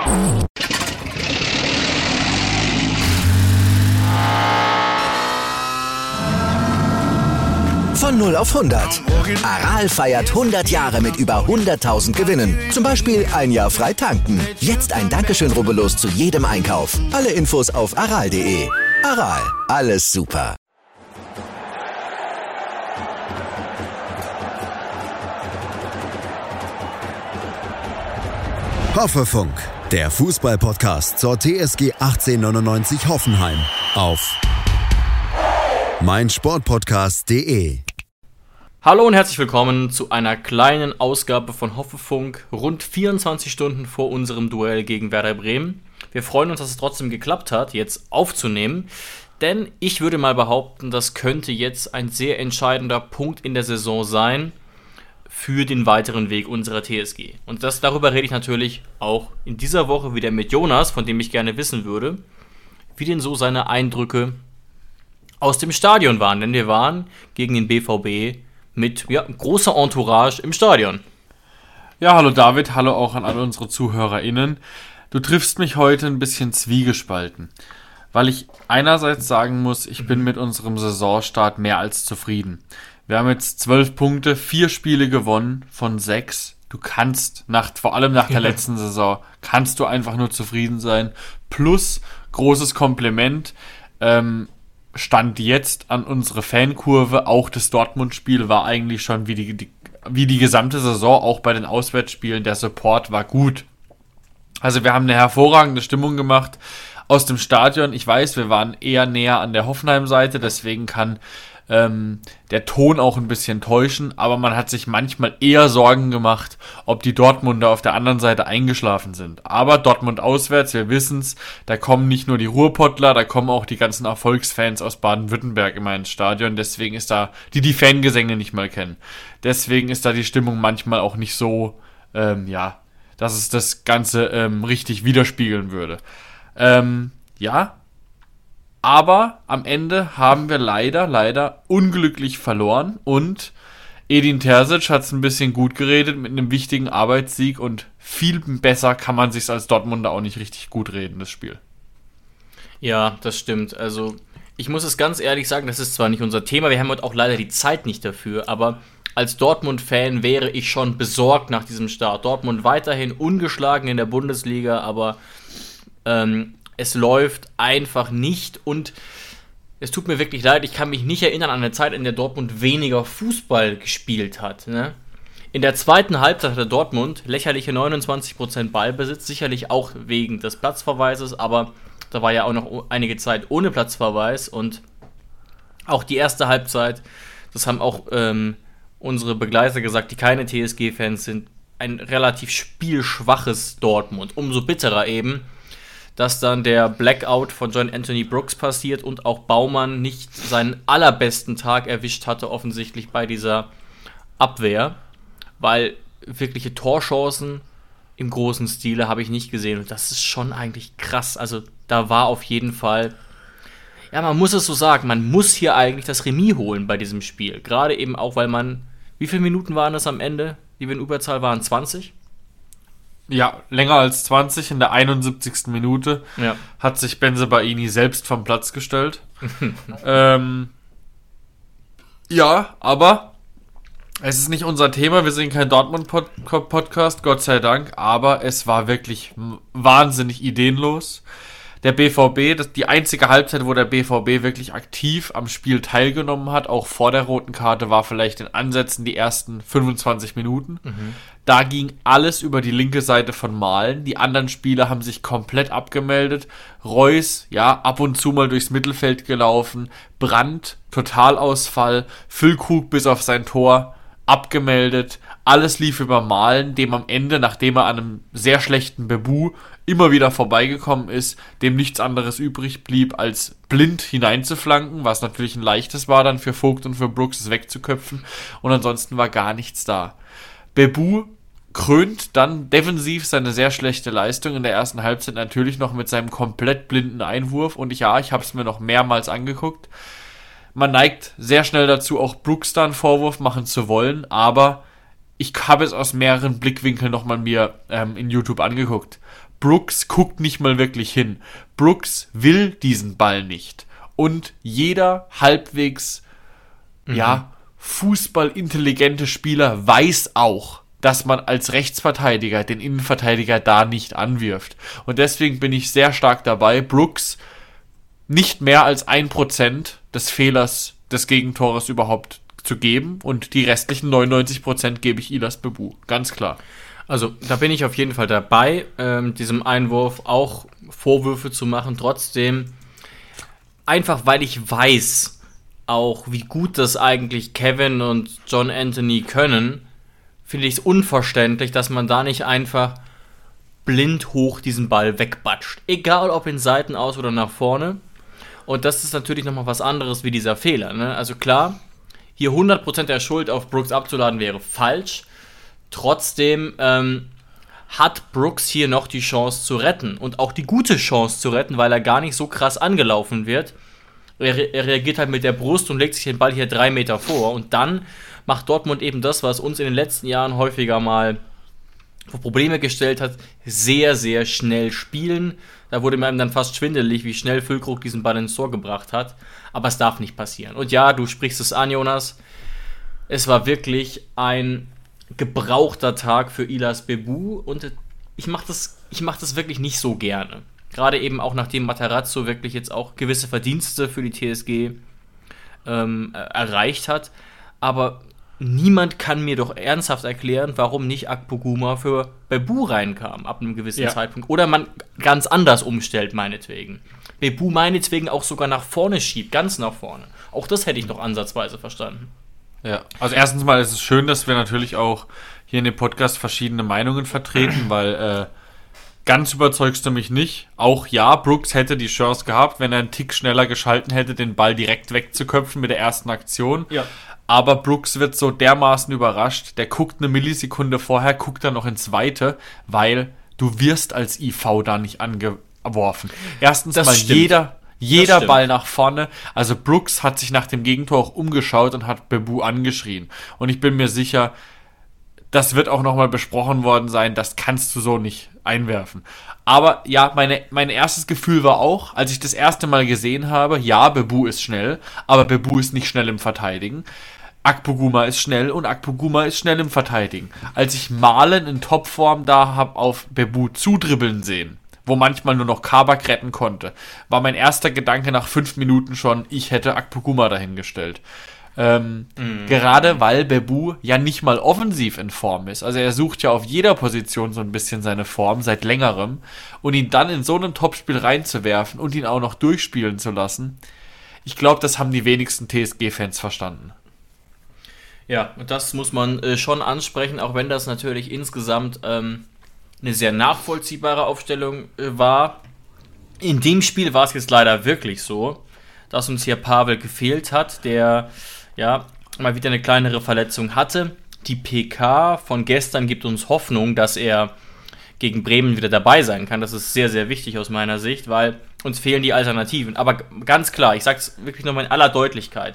Von 0 auf 100. Aral feiert 100 Jahre mit über 100.000 Gewinnen. Zum Beispiel ein Jahr frei tanken. Jetzt ein Dankeschön, rubbellos zu jedem Einkauf. Alle Infos auf aral.de. Aral, alles super. Hoffefunk, der Fußball-Podcast zur TSG 1899 Hoffenheim auf meinsportpodcast.de. Hallo und herzlich willkommen zu einer kleinen Ausgabe von Hoffefunk, rund 24 Stunden vor unserem Duell gegen Werder Bremen. Wir freuen uns, dass es trotzdem geklappt hat, jetzt aufzunehmen, denn ich würde mal behaupten, das könnte jetzt ein sehr entscheidender Punkt in der Saison sein für den weiteren Weg unserer TSG. Und darüber rede ich natürlich auch in dieser Woche wieder mit Jonas, von dem ich gerne wissen würde, wie denn so seine Eindrücke aus dem Stadion waren, denn wir waren gegen den BVB mit großer Entourage im Stadion. Ja, hallo David, hallo auch an alle unsere ZuhörerInnen. Du triffst mich heute ein bisschen zwiegespalten, weil ich einerseits sagen muss, ich bin mit unserem Saisonstart mehr als zufrieden. Wir haben jetzt 12 Punkte, 4 Spiele gewonnen von 6. Du kannst, vor allem nach der letzten Saison, kannst du einfach nur zufrieden sein. Plus, großes Kompliment, Stand jetzt an unsere Fankurve, auch das Dortmund-Spiel war eigentlich schon wie die gesamte Saison, auch bei den Auswärtsspielen, der Support war gut. Also wir haben eine hervorragende Stimmung gemacht aus dem Stadion. Ich weiß, wir waren eher näher an der Hoffenheim-Seite, deswegen kann der Ton auch ein bisschen täuschen, aber man hat sich manchmal eher Sorgen gemacht, ob die Dortmunder auf der anderen Seite eingeschlafen sind. Aber Dortmund auswärts, wir wissen's, da kommen nicht nur die Ruhrpottler, da kommen auch die ganzen Erfolgsfans aus Baden-Württemberg immer ins Stadion, deswegen ist da, die Fangesänge nicht mal kennen. Deswegen ist da die Stimmung manchmal auch nicht so, dass es das Ganze richtig widerspiegeln würde. Aber am Ende haben wir leider unglücklich verloren und Edin Terzic hat es ein bisschen gut geredet mit einem wichtigen Arbeitssieg und viel besser kann man sich als Dortmunder auch nicht richtig gut reden, das Spiel. Ja, das stimmt. Also ich muss es ganz ehrlich sagen, das ist zwar nicht unser Thema, wir haben heute auch leider die Zeit nicht dafür, aber als Dortmund-Fan wäre ich schon besorgt nach diesem Start. Dortmund weiterhin ungeschlagen in der Bundesliga, aber es läuft einfach nicht und es tut mir wirklich leid, ich kann mich nicht erinnern an eine Zeit, in der Dortmund weniger Fußball gespielt hat. Ne? In der zweiten Halbzeit hatte Dortmund lächerliche 29% Ballbesitz, sicherlich auch wegen des Platzverweises, aber da war ja auch noch einige Zeit ohne Platzverweis und auch die erste Halbzeit, das haben auch unsere Begleiter gesagt, die keine TSG-Fans sind, ein relativ spielschwaches Dortmund. Umso bitterer eben, dass dann der Blackout von John Anthony Brooks passiert und auch Baumann nicht seinen allerbesten Tag erwischt hatte, offensichtlich bei dieser Abwehr, weil wirkliche Torchancen im großen Stile habe ich nicht gesehen und das ist schon eigentlich krass. Also da war auf jeden Fall, ja, man muss es so sagen, man muss hier eigentlich das Remis holen bei diesem Spiel. Gerade eben auch, weil wie viele Minuten waren es am Ende, die wir in Überzahl waren? 20? Ja, länger als 20. In der 71. Minute hat sich Bensebaini selbst vom Platz gestellt. Aber es ist nicht unser Thema. Wir sind kein Dortmund-Podcast, Gott sei Dank. Aber es war wirklich wahnsinnig ideenlos. Der BVB, die einzige Halbzeit, wo der BVB wirklich aktiv am Spiel teilgenommen hat, auch vor der roten Karte, war vielleicht in Ansätzen die ersten 25 Minuten. Da ging alles über die linke Seite von Malen. Die anderen Spieler haben sich komplett abgemeldet. Reus, ab und zu mal durchs Mittelfeld gelaufen. Brandt, Totalausfall. Füllkrug bis auf sein Tor abgemeldet. Alles lief über Malen, dem am Ende, nachdem er an einem sehr schlechten Bebu immer wieder vorbeigekommen ist, dem nichts anderes übrig blieb, als blind hineinzuflanken, was natürlich ein leichtes war dann für Vogt und für Brooks, es wegzuköpfen. Und ansonsten war gar nichts da. Bebu krönt dann defensiv seine sehr schlechte Leistung in der ersten Halbzeit natürlich noch mit seinem komplett blinden Einwurf. Und ich habe es mir noch mehrmals angeguckt. Man neigt sehr schnell dazu, auch Brooks da einen Vorwurf machen zu wollen, aber ich habe es aus mehreren Blickwinkeln nochmal mir in YouTube angeguckt. Brooks guckt nicht mal wirklich hin. Brooks will diesen Ball nicht. Und jeder halbwegs, fußballintelligente Spieler weiß auch, dass man als Rechtsverteidiger den Innenverteidiger da nicht anwirft. Und deswegen bin ich sehr stark dabei, Brooks nicht mehr als 1% des Fehlers des Gegentores überhaupt zu geben. Und die restlichen 99% gebe ich Ilas Bebu. Ganz klar. Also, da bin ich auf jeden Fall dabei, diesem Einwurf auch Vorwürfe zu machen. Trotzdem, einfach weil ich weiß, auch wie gut das eigentlich Kevin und John Anthony können, finde ich es unverständlich, dass man da nicht einfach blind hoch diesen Ball wegbatscht. Egal ob in Seiten aus oder nach vorne. Und das ist natürlich nochmal was anderes wie dieser Fehler. Ne? Also klar, hier 100% der Schuld auf Brooks abzuladen wäre falsch. Trotzdem hat Brooks hier noch die Chance zu retten. Und auch die gute Chance zu retten, weil er gar nicht so krass angelaufen wird. Er reagiert halt mit der Brust und legt sich den Ball hier 3 Meter vor. Und dann macht Dortmund eben das, was uns in den letzten Jahren häufiger mal vor Probleme gestellt hat. Sehr, sehr schnell spielen. Da wurde mir dann fast schwindelig, wie schnell Füllkrug diesen Ball ins Tor gebracht hat. Aber es darf nicht passieren. Und ja, du sprichst es an, Jonas. Es war wirklich ein gebrauchter Tag für Ilas Bebu. Und ich mach das wirklich nicht so gerne. Gerade eben auch nachdem Matarazzo wirklich jetzt auch gewisse Verdienste für die TSG erreicht hat. Aber niemand kann mir doch ernsthaft erklären, warum nicht Akpoguma für Bebu reinkam ab einem gewissen Zeitpunkt. Oder man ganz anders umstellt, meinetwegen. Bebu meinetwegen auch sogar nach vorne schiebt, ganz nach vorne. Auch das hätte ich noch ansatzweise verstanden. Ja, also erstens mal ist es schön, dass wir natürlich auch hier in dem Podcast verschiedene Meinungen vertreten, weil ganz überzeugst du mich nicht. Auch ja, Brooks hätte die Chance gehabt, wenn er einen Tick schneller geschalten hätte, den Ball direkt wegzuköpfen mit der ersten Aktion. Ja. Aber Brooks wird so dermaßen überrascht, der guckt eine Millisekunde vorher, guckt dann noch ins Weite, weil du wirst als IV da nicht angeworfen. Erstens das mal stimmt. Jeder Ball nach vorne. Also Brooks hat sich nach dem Gegentor auch umgeschaut und hat Bebu angeschrien. Und ich bin mir sicher, das wird auch nochmal besprochen worden sein, das kannst du so nicht einwerfen. Aber ja, mein erstes Gefühl war auch, als ich das erste Mal gesehen habe, ja, Bebu ist schnell, aber Bebu ist nicht schnell im Verteidigen. Akpoguma ist schnell und Akpoguma ist schnell im Verteidigen. Als ich Malen in Topform da habe auf Bebu zudribbeln sehen, wo manchmal nur noch Kabak retten konnte, war mein erster Gedanke nach 5 Minuten schon, ich hätte Akpoguma dahingestellt. Gerade weil Bebu ja nicht mal offensiv in Form ist. Also er sucht ja auf jeder Position so ein bisschen seine Form seit längerem und ihn dann in so einem Topspiel reinzuwerfen und ihn auch noch durchspielen zu lassen, ich glaube, das haben die wenigsten TSG-Fans verstanden. Ja, und das muss man schon ansprechen, auch wenn das natürlich insgesamt eine sehr nachvollziehbare Aufstellung war. In dem Spiel war es jetzt leider wirklich so, dass uns hier Pavel gefehlt hat, der ja mal wieder eine kleinere Verletzung hatte. Die PK von gestern gibt uns Hoffnung, dass er gegen Bremen wieder dabei sein kann. Das ist sehr, sehr wichtig aus meiner Sicht, weil uns fehlen die Alternativen. Aber ganz klar, ich sage es wirklich nochmal in aller Deutlichkeit,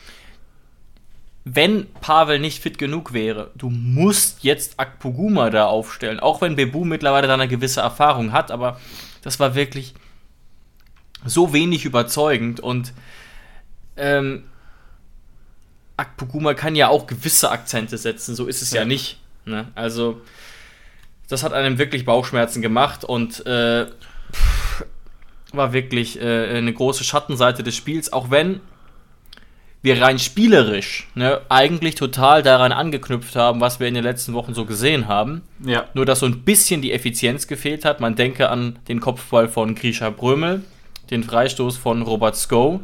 wenn Pavel nicht fit genug wäre, du musst jetzt Akpoguma da aufstellen, auch wenn Bebu mittlerweile da eine gewisse Erfahrung hat, aber das war wirklich so wenig überzeugend und Akpoguma kann ja auch gewisse Akzente setzen, so ist es ja nicht. Ne? Also, das hat einem wirklich Bauchschmerzen gemacht und war wirklich eine große Schattenseite des Spiels, auch wenn wir rein spielerisch eigentlich total daran angeknüpft haben, was wir in den letzten Wochen so gesehen haben. Ja. Nur, dass so ein bisschen die Effizienz gefehlt hat. Man denke an den Kopfball von Grisha Brömel, den Freistoß von Robert Sko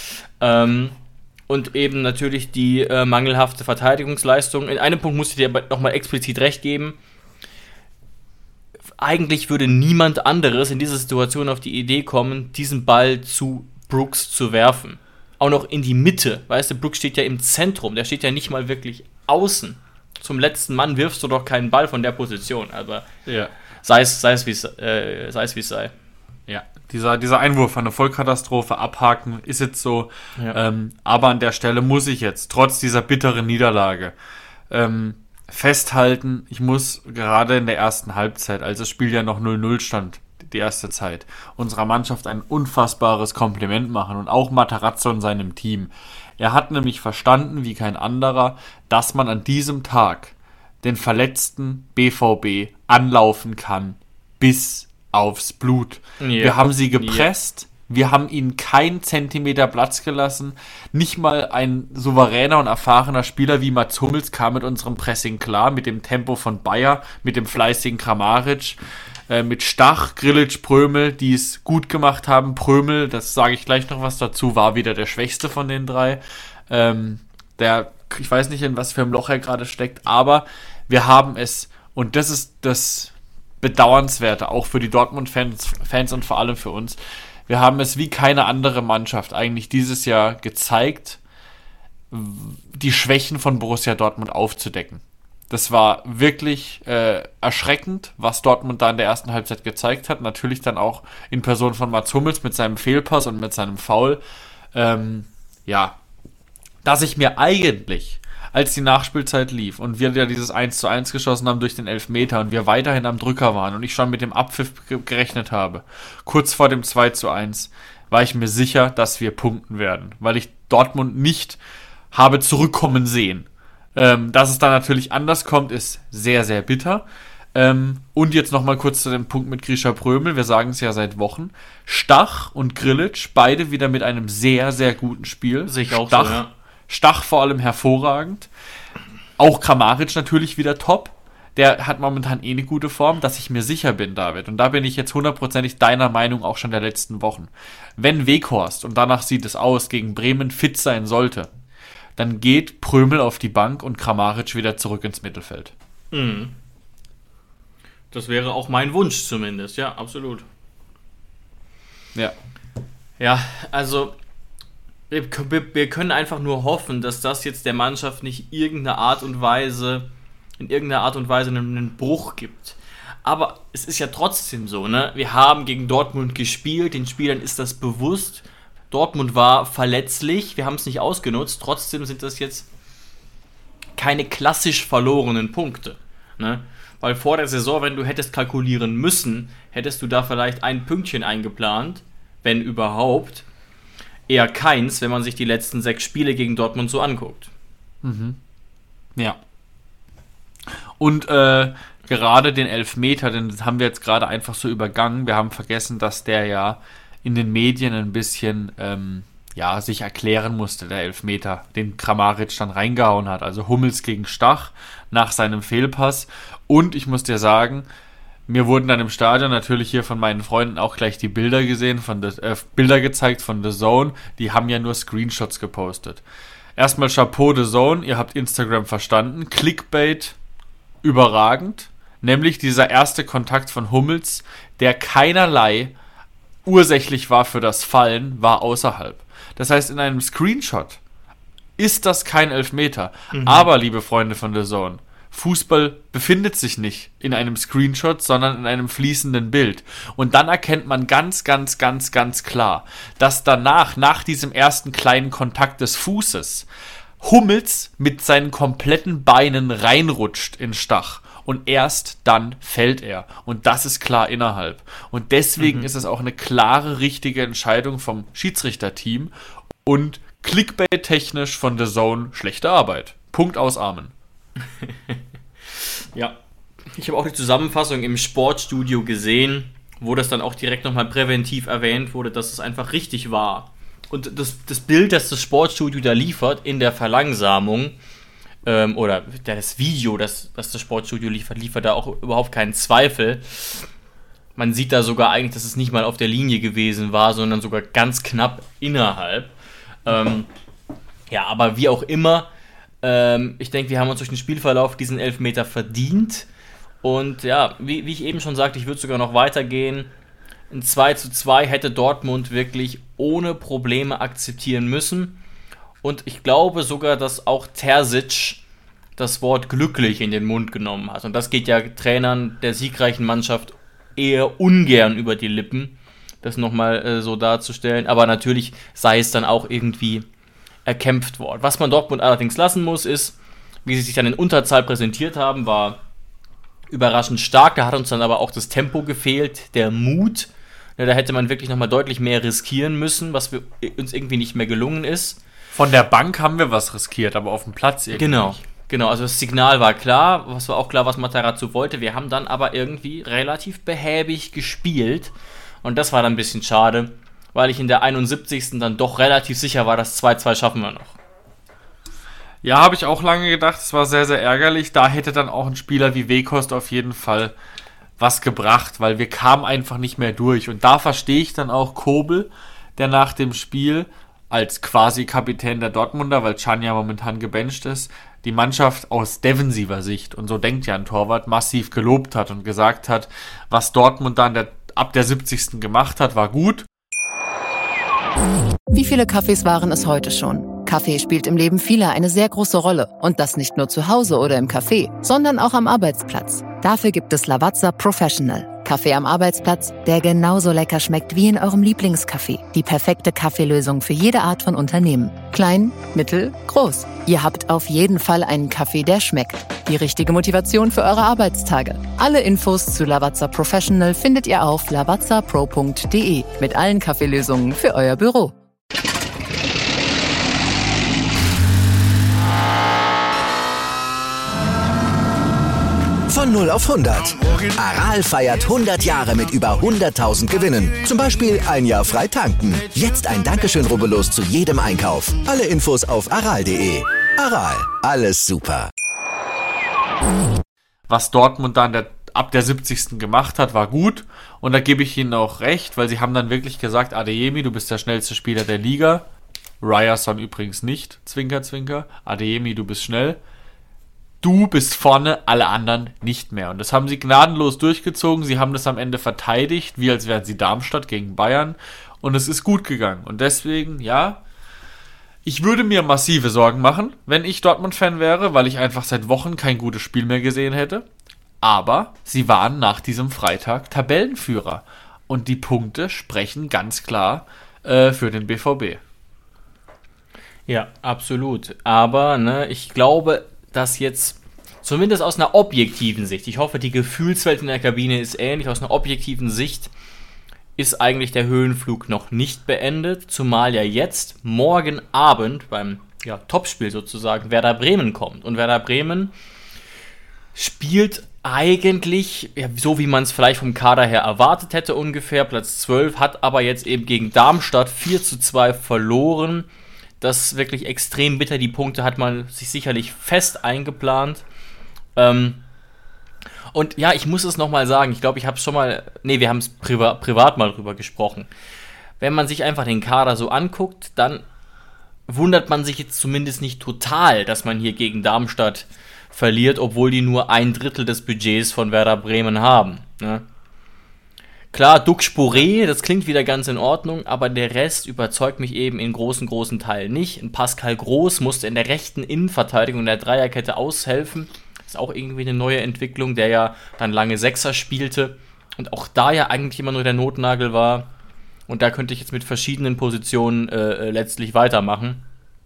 und eben natürlich die mangelhafte Verteidigungsleistung. In einem Punkt muss ich dir aber nochmal explizit recht geben. Eigentlich würde niemand anderes in dieser Situation auf die Idee kommen, diesen Ball zu Brooks zu werfen. Auch noch in die Mitte. Weißt du, Brooks steht ja im Zentrum. Der steht ja nicht mal wirklich außen. Zum letzten Mann wirfst du doch keinen Ball von der Position. Aber ja. sei es wie es sei. Ja, dieser Einwurf eine Vollkatastrophe, abhaken, ist jetzt so. Ja. Aber an der Stelle muss ich jetzt, trotz dieser bitteren Niederlage, festhalten, ich muss gerade in der ersten Halbzeit, als das Spiel ja noch 0-0 stand, die erste Zeit, unserer Mannschaft ein unfassbares Kompliment machen und auch Matarazzo und seinem Team. Er hat nämlich verstanden, wie kein anderer, dass man an diesem Tag den verletzten BVB anlaufen kann bis aufs Blut. Ja. Wir haben sie gepresst, wir haben ihnen keinen Zentimeter Platz gelassen. Nicht mal ein souveräner und erfahrener Spieler wie Mats Hummels kam mit unserem Pressing klar, mit dem Tempo von Bayer, mit dem fleißigen Kramaric, mit Stach, Grillitsch, Prömel, die es gut gemacht haben. Prömel, das sage ich gleich noch was dazu, war wieder der Schwächste von den drei. Ich weiß nicht, in was für einem Loch er gerade steckt, aber wir haben es, und das ist das Bedauernswerte, auch für die Dortmund-Fans und vor allem für uns, wir haben es wie keine andere Mannschaft eigentlich dieses Jahr gezeigt, die Schwächen von Borussia Dortmund aufzudecken. Das war wirklich erschreckend, was Dortmund da in der ersten Halbzeit gezeigt hat. Natürlich dann auch in Person von Mats Hummels mit seinem Fehlpass und mit seinem Foul. Dass ich mir eigentlich, als die Nachspielzeit lief und wir ja dieses 1:1 geschossen haben durch den Elfmeter und wir weiterhin am Drücker waren und ich schon mit dem Abpfiff gerechnet habe, kurz vor dem 2:1, war ich mir sicher, dass wir punkten werden, weil ich Dortmund nicht habe zurückkommen sehen. Dass es dann natürlich anders kommt, ist sehr, sehr bitter. Und jetzt nochmal kurz zu dem Punkt mit Grisha Prömel. Wir sagen es ja seit Wochen. Stach und Grillitsch, beide wieder mit einem sehr, sehr guten Spiel. Sich auch so, ja. Stach vor allem hervorragend. Auch Kramaric natürlich wieder top. Der hat momentan eine gute Form, dass ich mir sicher bin, David. Und da bin ich jetzt 100%ig deiner Meinung auch schon der letzten Wochen. Wenn Weghorst, und danach sieht es aus, gegen Bremen fit sein sollte, dann geht Prömel auf die Bank und Kramaric wieder zurück ins Mittelfeld. Mhm. Das wäre auch mein Wunsch zumindest, ja, absolut. Ja. Ja, also wir können einfach nur hoffen, dass das jetzt der Mannschaft nicht in irgendeiner Art und Weise einen Bruch gibt. Aber es ist ja trotzdem so, ne? Wir haben gegen Dortmund gespielt, den Spielern ist das bewusst. Dortmund war verletzlich, wir haben es nicht ausgenutzt, trotzdem sind das jetzt keine klassisch verlorenen Punkte. Ne? Weil vor der Saison, wenn du hättest kalkulieren müssen, hättest du da vielleicht ein Pünktchen eingeplant, wenn überhaupt. Eher keins, wenn man sich die letzten 6 Spiele gegen Dortmund so anguckt. Mhm. Ja. Und gerade den Elfmeter, den haben wir jetzt gerade einfach so übergangen. Wir haben vergessen, dass der ja in den Medien ein bisschen sich erklären musste, der Elfmeter, den Kramaric dann reingehauen hat. Also Hummels gegen Stach nach seinem Fehlpass. Und ich muss dir sagen, mir wurden dann im Stadion natürlich hier von meinen Freunden auch gleich die Bilder gesehen, Bilder gezeigt von The Zone. Die haben ja nur Screenshots gepostet. Erstmal Chapeau The Zone, ihr habt Instagram verstanden. Clickbait überragend. Nämlich dieser erste Kontakt von Hummels, der keinerlei ursächlich war für das Fallen, war außerhalb. Das heißt, in einem Screenshot ist das kein Elfmeter. Mhm. Aber, liebe Freunde von The Zone, Fußball befindet sich nicht in einem Screenshot, sondern in einem fließenden Bild. Und dann erkennt man ganz, ganz, ganz, ganz klar, dass danach, nach diesem ersten kleinen Kontakt des Fußes, Hummels mit seinen kompletten Beinen reinrutscht in Stach. Und erst dann fällt er. Und das ist klar innerhalb. Und deswegen ist es auch eine klare, richtige Entscheidung vom Schiedsrichterteam. Und Clickbait-technisch von The Zone schlechte Arbeit. Punkt aus Amen. Ja, ich habe auch die Zusammenfassung im Sportstudio gesehen, wo das dann auch direkt nochmal präventiv erwähnt wurde, dass es einfach richtig war. Und das Bild, das das Sportstudio da liefert in der Verlangsamung, oder das Video, das Sportstudio liefert da auch überhaupt keinen Zweifel. Man sieht da sogar eigentlich, dass es nicht mal auf der Linie gewesen war, sondern sogar ganz knapp innerhalb. Aber wie auch immer, ich denke, wir haben uns durch den Spielverlauf diesen Elfmeter verdient. Und ja, wie ich eben schon sagte, ich würde sogar noch weitergehen. Ein 2:2 hätte Dortmund wirklich ohne Probleme akzeptieren müssen. Und ich glaube sogar, dass auch Terzic das Wort glücklich in den Mund genommen hat. Und das geht ja Trainern der siegreichen Mannschaft eher ungern über die Lippen, das nochmal so darzustellen. Aber natürlich sei es dann auch irgendwie erkämpft worden. Was man Dortmund allerdings lassen muss, ist, wie sie sich dann in Unterzahl präsentiert haben, war überraschend stark. Da hat uns dann aber auch das Tempo gefehlt, der Mut. Ja, da hätte man wirklich nochmal deutlich mehr riskieren müssen, was uns irgendwie nicht mehr gelungen ist. Von der Bank haben wir was riskiert, aber auf dem Platz irgendwie nicht. Genau, also das Signal war klar, was war auch klar, was Matarazzo wollte. Wir haben dann aber irgendwie relativ behäbig gespielt und das war dann ein bisschen schade, weil ich in der 71. dann doch relativ sicher war, das 2-2 schaffen wir noch. Ja, habe ich auch lange gedacht, es war sehr, sehr ärgerlich. Da hätte dann auch ein Spieler wie Weghorst auf jeden Fall was gebracht, weil wir kamen einfach nicht mehr durch. Und da verstehe ich dann auch Kobel, der nach dem Spiel als quasi Kapitän der Dortmunder, weil Can ja momentan gebencht ist, die Mannschaft aus defensiver Sicht, und so denkt ja ein Torwart, massiv gelobt hat und gesagt hat, was Dortmund dann ab der 70. gemacht hat, war gut. Wie viele Kaffees waren es heute schon? Kaffee spielt im Leben vieler eine sehr große Rolle. Und das nicht nur zu Hause oder im Café, sondern auch am Arbeitsplatz. Dafür gibt es Lavazza Professional. Kaffee am Arbeitsplatz, der genauso lecker schmeckt wie in eurem Lieblingscafé. Die perfekte Kaffeelösung für jede Art von Unternehmen. Klein, mittel, groß. Ihr habt auf jeden Fall einen Kaffee, der schmeckt. Die richtige Motivation für eure Arbeitstage. Alle Infos zu Lavazza Professional findet ihr auf lavazzapro.de mit allen Kaffeelösungen für euer Büro. Von 0 auf 100. Aral feiert 100 Jahre mit über 100.000 Gewinnen. Zum Beispiel ein Jahr frei tanken. Jetzt ein Dankeschön, rubbellos zu jedem Einkauf. Alle Infos auf aral.de. Aral, alles super. Was Dortmund dann ab der 70. gemacht hat, war gut. Und da gebe ich ihnen auch recht, weil sie haben dann wirklich gesagt, Adeyemi, du bist der schnellste Spieler der Liga. Ryerson übrigens nicht, Zwinker, Zwinker. Adeyemi, du bist schnell. Du bist vorne, alle anderen nicht mehr. Und das haben sie gnadenlos durchgezogen. Sie haben das am Ende verteidigt, wie als wären sie Darmstadt gegen Bayern. Und es ist gut gegangen. Und deswegen, ja, ich würde mir massive Sorgen machen, wenn ich Dortmund-Fan wäre, weil ich einfach seit Wochen kein gutes Spiel mehr gesehen hätte. Aber sie waren nach diesem Freitag Tabellenführer. Und die Punkte sprechen ganz klar für den BVB. Ja, absolut. Aber ich glaube, dass jetzt, zumindest aus einer objektiven Sicht, ich hoffe, die Gefühlswelt in der Kabine ist ähnlich, aus einer objektiven Sicht ist eigentlich der Höhenflug noch nicht beendet, zumal ja jetzt morgen Abend beim Topspiel sozusagen Werder Bremen kommt. Und Werder Bremen spielt eigentlich, so wie man es vielleicht vom Kader her erwartet hätte ungefähr, Platz 12, hat aber jetzt eben gegen Darmstadt 4-2 verloren. Das ist wirklich extrem bitter. Die Punkte hat man sich sicherlich fest eingeplant. Und ja, ich muss es nochmal sagen. Ich glaube, ich habe es schon mal... wir haben es privat mal drüber gesprochen. Wenn man sich einfach den Kader so anguckt, dann wundert man sich jetzt zumindest nicht total, dass man hier gegen Darmstadt verliert, obwohl die nur 1/3 des Budgets von Werder Bremen haben. Ne? Klar, Duc Sporé, das klingt wieder ganz in Ordnung, aber der Rest überzeugt mich eben in großen Teilen nicht. Ein Pascal Groß musste in der rechten Innenverteidigung in der Dreierkette aushelfen. Das ist auch irgendwie eine neue Entwicklung, der ja dann lange Sechser spielte und auch da ja eigentlich immer nur der Notnagel war. Und da könnte ich jetzt mit verschiedenen Positionen letztlich weitermachen.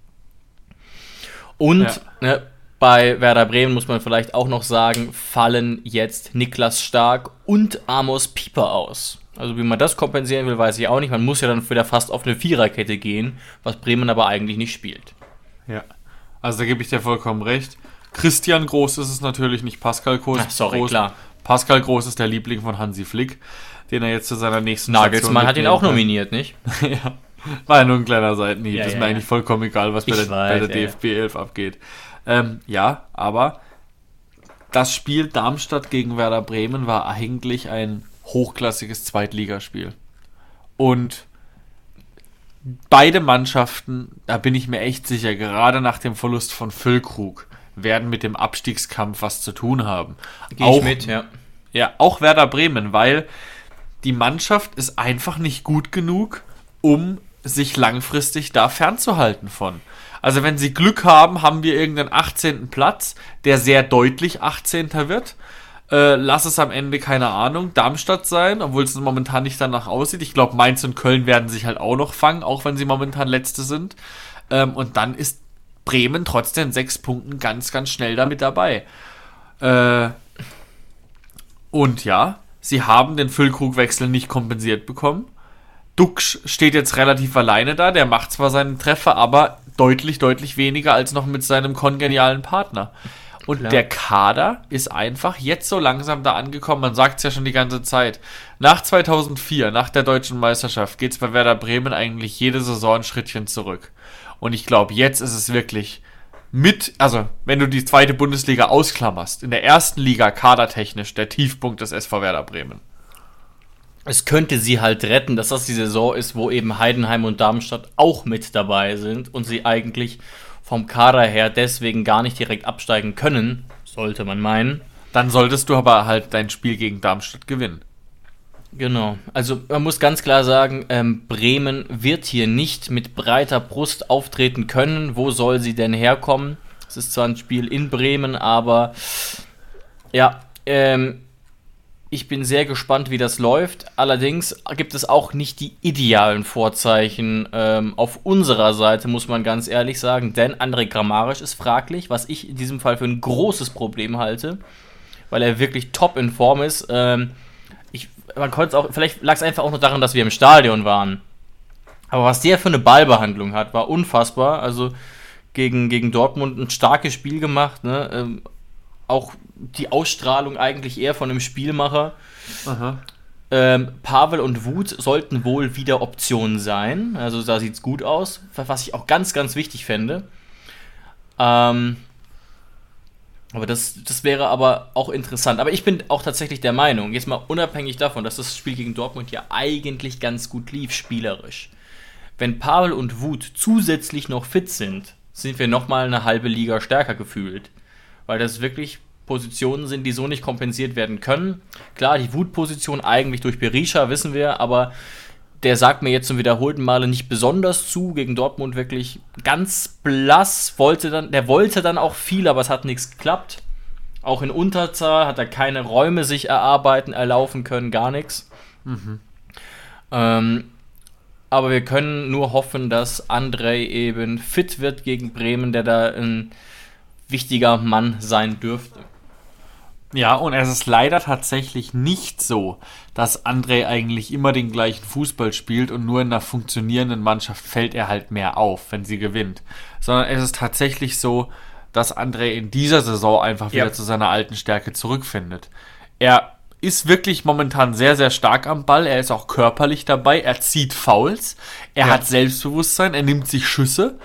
Und bei Werder Bremen muss man vielleicht auch noch sagen, fallen jetzt Niklas Stark und Amos Pieper aus. Also wie man das kompensieren will, weiß ich auch nicht. Man muss ja dann wieder fast auf eine Viererkette gehen, was Bremen aber eigentlich nicht spielt. Ja, also da gebe ich dir vollkommen recht. Christian Groß ist es natürlich, nicht Pascal Groß. Klar. Pascal Groß ist der Liebling von Hansi Flick, den er jetzt zu seiner nächsten Nagelsmann hat ihn auch nominiert, nicht? Ja, war ja nur ein kleiner Seitenhieb. Ja, ist mir eigentlich vollkommen egal, was bei der DFB 11 abgeht. Aber das Spiel Darmstadt gegen Werder Bremen war eigentlich ein hochklassiges Zweitligaspiel. Und beide Mannschaften, da bin ich mir echt sicher, gerade nach dem Verlust von Füllkrug, werden mit dem Abstiegskampf was zu tun haben. Gehe ich mit, ja. Ja, auch Werder Bremen, weil die Mannschaft ist einfach nicht gut genug, um sich langfristig da fernzuhalten von. Also wenn sie Glück haben, haben wir irgendeinen 18. Platz, der sehr deutlich 18. wird. Lass es am Ende, keine Ahnung, Darmstadt sein, obwohl es momentan nicht danach aussieht. Ich glaube, Mainz und Köln werden sich halt auch noch fangen, auch wenn sie momentan Letzte sind. Und dann ist Bremen trotz den 6 Punkten ganz, ganz schnell damit dabei. Und ja, sie haben den Füllkrugwechsel nicht kompensiert bekommen. Duksch steht jetzt relativ alleine da, der macht zwar seinen Treffer, aber deutlich, deutlich weniger als noch mit seinem kongenialen Partner. Und Klar. der Kader ist einfach jetzt so langsam da angekommen, man sagt es ja schon die ganze Zeit. Nach 2004, nach der deutschen Meisterschaft, geht es bei Werder Bremen eigentlich jede Saison ein Schrittchen zurück. Und ich glaube, jetzt ist es wirklich also wenn du die zweite Bundesliga ausklammerst, in der ersten Liga kadertechnisch der Tiefpunkt des SV Werder Bremen. Es könnte sie halt retten, dass das die Saison ist, wo eben Heidenheim und Darmstadt auch mit dabei sind und sie eigentlich vom Kader her deswegen gar nicht direkt absteigen können, sollte man meinen. Dann solltest du aber halt dein Spiel gegen Darmstadt gewinnen. Genau, also man muss ganz klar sagen, Bremen wird hier nicht mit breiter Brust auftreten können. Wo soll sie denn herkommen? Es ist zwar ein Spiel in Bremen, aber ja, ich bin sehr gespannt, wie das läuft. Allerdings gibt es auch nicht die idealen Vorzeichen auf unserer Seite, muss man ganz ehrlich sagen. Denn Andrej Kramaric ist fraglich, was ich in diesem Fall für ein großes Problem halte, weil er wirklich top in Form ist. Man konnte auch, vielleicht lag es einfach auch nur daran, dass wir im Stadion waren. Aber was der für eine Ballbehandlung hat, war unfassbar. Also gegen Dortmund ein starkes Spiel gemacht, ne? Auch die Ausstrahlung eigentlich eher von einem Spielmacher. Aha. Pavel und Wout sollten wohl wieder Optionen sein. Also da sieht es gut aus. Was ich auch ganz, ganz wichtig fände. Aber das wäre aber auch interessant. Aber ich bin auch tatsächlich der Meinung, jetzt mal unabhängig davon, dass das Spiel gegen Dortmund ja eigentlich ganz gut lief, spielerisch. Wenn Pavel und Wout zusätzlich noch fit sind wir nochmal eine halbe Liga stärker gefühlt. Weil das wirklich Positionen sind, die so nicht kompensiert werden können. Klar, die Wout-Position eigentlich durch Berisha, wissen wir, aber der sagt mir jetzt zum wiederholten Male nicht besonders zu. Gegen Dortmund wirklich ganz blass. Der wollte dann auch viel, aber es hat nichts geklappt. Auch in Unterzahl hat er keine Räume sich erlaufen können, gar nichts. Aber wir können nur hoffen, dass Andrej eben fit wird gegen Bremen, der da ein wichtiger Mann sein dürfte. Ja, und es ist leider tatsächlich nicht so, dass Andrej eigentlich immer den gleichen Fußball spielt und nur in einer funktionierenden Mannschaft fällt er halt mehr auf, wenn sie gewinnt. Sondern es ist tatsächlich so, dass Andrej in dieser Saison einfach wieder zu seiner alten Stärke zurückfindet. Er ist wirklich momentan sehr, sehr stark am Ball. Er ist auch körperlich dabei. Er zieht Fouls. Er hat Selbstbewusstsein. Er nimmt sich Schüsse.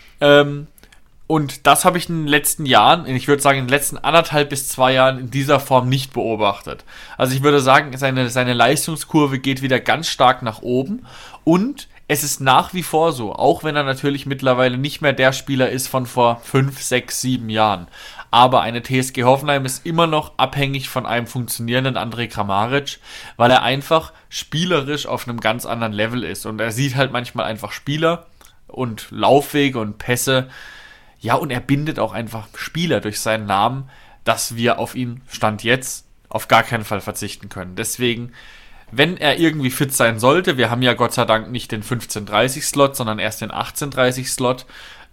Und das habe ich in den letzten Jahren, ich würde sagen in den letzten 1,5 bis 2 Jahren in dieser Form nicht beobachtet. Also ich würde sagen, seine Leistungskurve geht wieder ganz stark nach oben und es ist nach wie vor so, auch wenn er natürlich mittlerweile nicht mehr der Spieler ist von vor 5, 6, 7 Jahren. Aber eine TSG Hoffenheim ist immer noch abhängig von einem funktionierenden Andrej Kramaric, weil er einfach spielerisch auf einem ganz anderen Level ist. Und er sieht halt manchmal einfach Spieler und Laufwege und Pässe. Ja, und er bindet auch einfach Spieler durch seinen Namen, dass wir auf ihn, Stand jetzt, auf gar keinen Fall verzichten können. Deswegen, wenn er irgendwie fit sein sollte, wir haben ja Gott sei Dank nicht den 15:30-Slot, sondern erst den 18:30-Slot,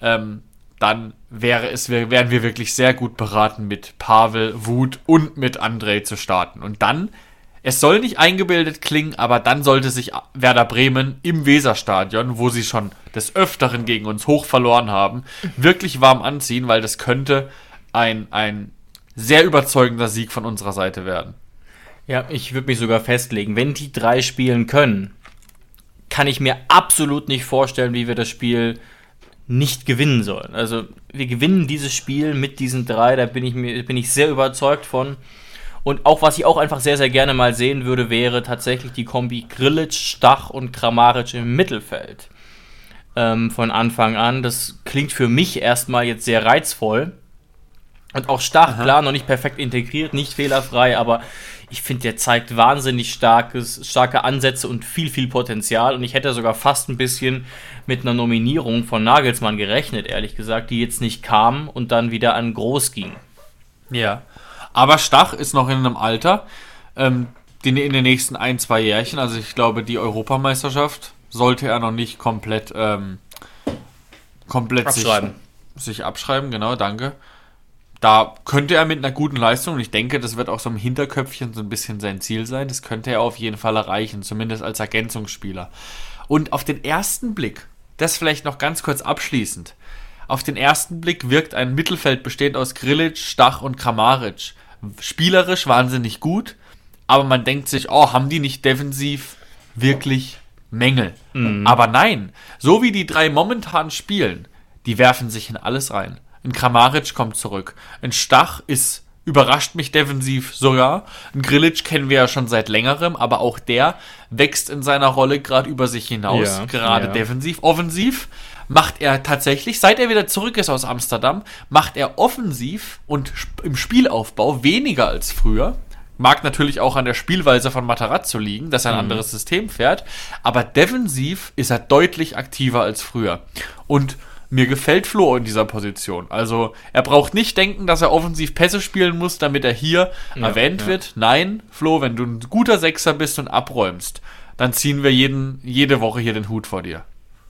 dann wären wir wirklich sehr gut beraten, mit Pavel, Wout und mit Andrej zu starten. Und dann, es soll nicht eingebildet klingen, aber dann sollte sich Werder Bremen im Weserstadion, wo sie schon des Öfteren gegen uns hoch verloren haben, wirklich warm anziehen, weil das könnte ein sehr überzeugender Sieg von unserer Seite werden. Ja, ich würde mich sogar festlegen, wenn die 3 spielen können, kann ich mir absolut nicht vorstellen, wie wir das Spiel nicht gewinnen sollen. Also wir gewinnen dieses Spiel mit diesen 3, da bin ich sehr überzeugt von. Und auch, was ich auch einfach sehr, sehr gerne mal sehen würde, wäre tatsächlich die Kombi Grillitsch, Stach und Kramaric im Mittelfeld. Von Anfang an. Das klingt für mich erstmal jetzt sehr reizvoll. Und auch Stach, klar, noch nicht perfekt integriert, nicht fehlerfrei, aber ich finde, der zeigt wahnsinnig starke Ansätze und viel, viel Potenzial. Und ich hätte sogar fast ein bisschen mit einer Nominierung von Nagelsmann gerechnet, ehrlich gesagt, die jetzt nicht kam und dann wieder an Groß ging. Ja, aber Stach ist noch in einem Alter, in den nächsten 1, 2 Jährchen, also ich glaube, die Europameisterschaft sollte er noch nicht komplett abschreiben. sich abschreiben, genau, danke. Da könnte er mit einer guten Leistung, und ich denke, das wird auch so im Hinterköpfchen so ein bisschen sein Ziel sein, das könnte er auf jeden Fall erreichen, zumindest als Ergänzungsspieler. Und auf den ersten Blick, das vielleicht noch ganz kurz abschließend, auf den ersten Blick wirkt ein Mittelfeld bestehend aus Grilic, Stach und Kramaric spielerisch wahnsinnig gut, aber man denkt sich, haben die nicht defensiv wirklich Mängel? Aber nein, so wie die drei momentan spielen, die werfen sich in alles rein. Ein Kramaric kommt zurück. Ein Stach überrascht mich defensiv sogar. Ein Grilic kennen wir ja schon seit längerem, aber auch der wächst in seiner Rolle gerade über sich hinaus. Gerade defensiv. Offensiv macht er tatsächlich, seit er wieder zurück ist aus Amsterdam, macht er offensiv und im Spielaufbau weniger als früher. Mag natürlich auch an der Spielweise von Matarazzo liegen, dass er ein anderes System fährt, aber defensiv ist er deutlich aktiver als früher. Und mir gefällt Flo in dieser Position. Also er braucht nicht denken, dass er offensiv Pässe spielen muss, damit er hier erwähnt wird. Nein, Flo, wenn du ein guter Sechser bist und abräumst, dann ziehen wir jede Woche hier den Hut vor dir.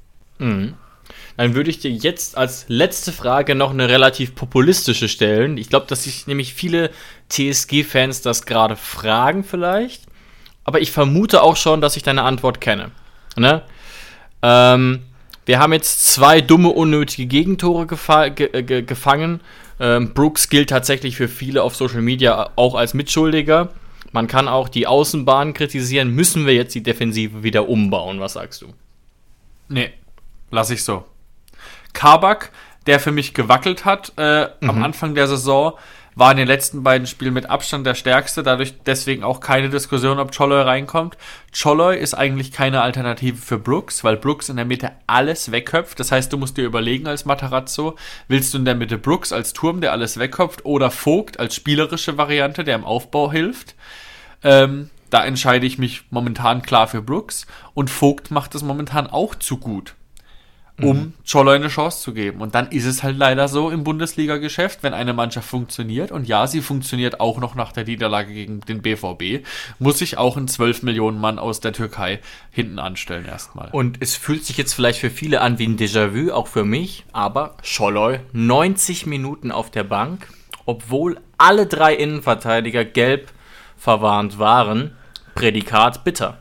Dann würde ich dir jetzt als letzte Frage noch eine relativ populistische stellen. Ich glaube, dass sich nämlich viele TSG-Fans das gerade fragen vielleicht. Aber ich vermute auch schon, dass ich deine Antwort kenne. Ne? Wir haben jetzt 2 dumme, unnötige Gegentore gefangen. Brooks gilt tatsächlich für viele auf Social Media auch als Mitschuldiger. Man kann auch die Außenbahn kritisieren. Müssen wir jetzt die Defensive wieder umbauen? Was sagst du? Nee, lass ich so. Kabak, der für mich gewackelt hat am Anfang der Saison, war in den letzten beiden Spielen mit Abstand der Stärkste, dadurch deswegen auch keine Diskussion, ob Czoloi reinkommt. Czoloi ist eigentlich keine Alternative für Brooks, weil Brooks in der Mitte alles wegköpft. Das heißt, du musst dir überlegen als Matarazzo, willst du in der Mitte Brooks als Turm, der alles wegköpft, oder Vogt als spielerische Variante, der im Aufbau hilft? Da entscheide ich mich momentan klar für Brooks, und Vogt macht es momentan auch zu gut, um Czoloi eine Chance zu geben. Und dann ist es halt leider so im Bundesliga-Geschäft, wenn eine Mannschaft funktioniert, und ja, sie funktioniert auch noch nach der Niederlage gegen den BVB, muss sich auch ein 12 Millionen Mann aus der Türkei hinten anstellen erstmal. Und es fühlt sich jetzt vielleicht für viele an wie ein Déjà-vu, auch für mich, aber Czoloi 90 Minuten auf der Bank, obwohl alle 3 Innenverteidiger gelb verwarnt waren. Prädikat bitter.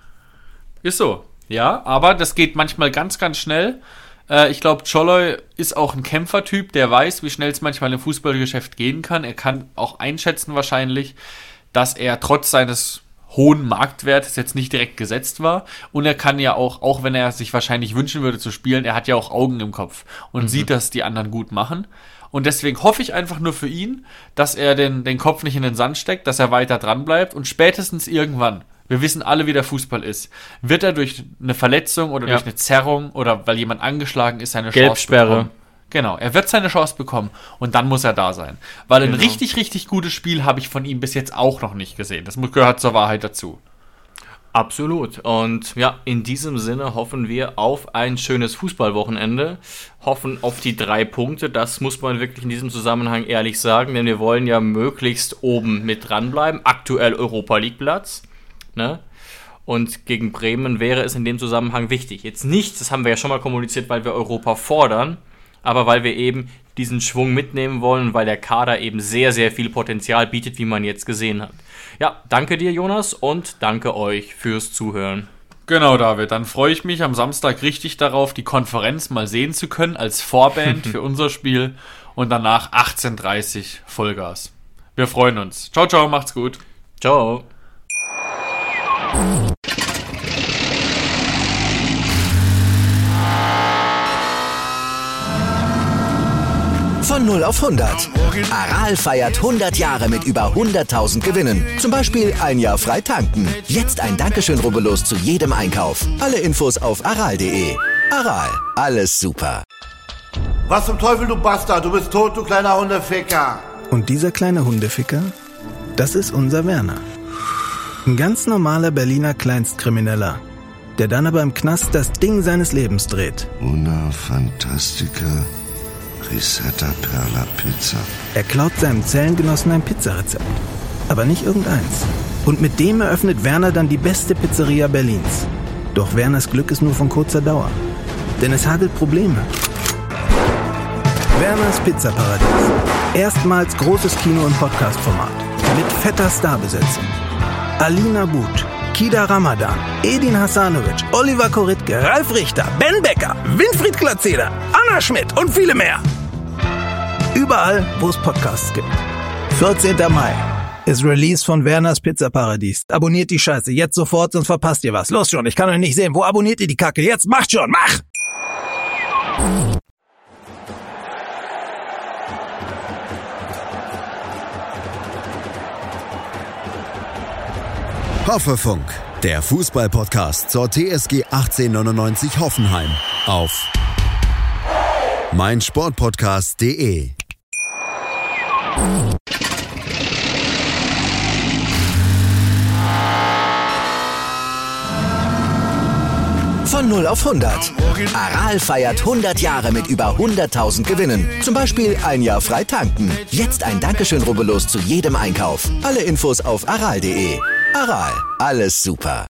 Ist so. Ja, aber das geht manchmal ganz, ganz schnell. Ich glaube, Czoloi ist auch ein Kämpfertyp, der weiß, wie schnell es manchmal im Fußballgeschäft gehen kann. Er kann auch einschätzen wahrscheinlich, dass er trotz seines hohen Marktwertes jetzt nicht direkt gesetzt war. Und er kann ja auch wenn er sich wahrscheinlich wünschen würde zu spielen, er hat ja auch Augen im Kopf und sieht, dass die anderen gut machen. Und deswegen hoffe ich einfach nur für ihn, dass er den Kopf nicht in den Sand steckt, dass er weiter dran bleibt, und spätestens irgendwann, wir wissen alle, wie der Fußball ist, wird er durch eine Verletzung oder durch eine Zerrung oder weil jemand angeschlagen ist, seine Chance bekommen. Genau, er wird seine Chance bekommen, und dann muss er da sein. Weil ein richtig, richtig gutes Spiel habe ich von ihm bis jetzt auch noch nicht gesehen. Das gehört zur Wahrheit dazu. Absolut. Und ja, in diesem Sinne hoffen wir auf ein schönes Fußballwochenende, hoffen auf die 3 Punkte. Das muss man wirklich in diesem Zusammenhang ehrlich sagen, denn wir wollen ja möglichst oben mit dranbleiben. Aktuell Europa-League-Platz. Ne? Und gegen Bremen wäre es in dem Zusammenhang wichtig. Jetzt nicht, das haben wir ja schon mal kommuniziert, weil wir Europa fordern, aber weil wir eben diesen Schwung mitnehmen wollen, weil der Kader eben sehr, sehr viel Potenzial bietet, wie man jetzt gesehen hat. Ja, danke dir, Jonas, und danke euch fürs Zuhören. Genau, David. Dann freue ich mich am Samstag richtig darauf, die Konferenz mal sehen zu können als Vorband für unser Spiel, und danach 18:30 Vollgas. Wir freuen uns. Ciao, ciao, macht's gut. Ciao. Von 0 auf 100. Aral feiert 100 Jahre mit über 100.000 Gewinnen. Zum Beispiel ein Jahr frei tanken. Jetzt ein Dankeschön, rubbellos zu jedem Einkauf. Alle Infos auf aral.de. Aral, alles super. Was zum Teufel, du Bastard? Du bist tot, du kleiner Hundeficker. Und dieser kleine Hundeficker, das ist unser Werner. Ein ganz normaler Berliner Kleinstkrimineller, der dann aber im Knast das Ding seines Lebens dreht. Una Fantastica Risetta Perla Pizza. Er klaut seinem Zellengenossen ein Pizzarezept, aber nicht irgendeins. Und mit dem eröffnet Werner dann die beste Pizzeria Berlins. Doch Werners Glück ist nur von kurzer Dauer, denn es hagelt Probleme. Werners Pizzaparadies. Erstmals großes Kino- und Podcast-Format. Mit fetter Starbesetzung. Alina But, Kida Ramadan, Edin Hasanovic, Oliver Koritke, Ralf Richter, Ben Becker, Winfried Glatzeder, Anna Schmidt und viele mehr. Überall, wo es Podcasts gibt. 14. Mai ist Release von Werners Pizzaparadies. Abonniert die Scheiße jetzt sofort, sonst verpasst ihr was. Los schon, ich kann euch nicht sehen. Wo abonniert ihr die Kacke? Jetzt macht schon, mach! Hoffefunk, der Fußball-Podcast zur TSG 1899 Hoffenheim auf meinsportpodcast.de. Von 0 auf 100. Aral feiert 100 Jahre mit über 100.000 Gewinnen. Zum Beispiel ein Jahr frei tanken. Jetzt ein Dankeschön, rubbellos zu jedem Einkauf. Alle Infos auf aral.de. Aral, alles super.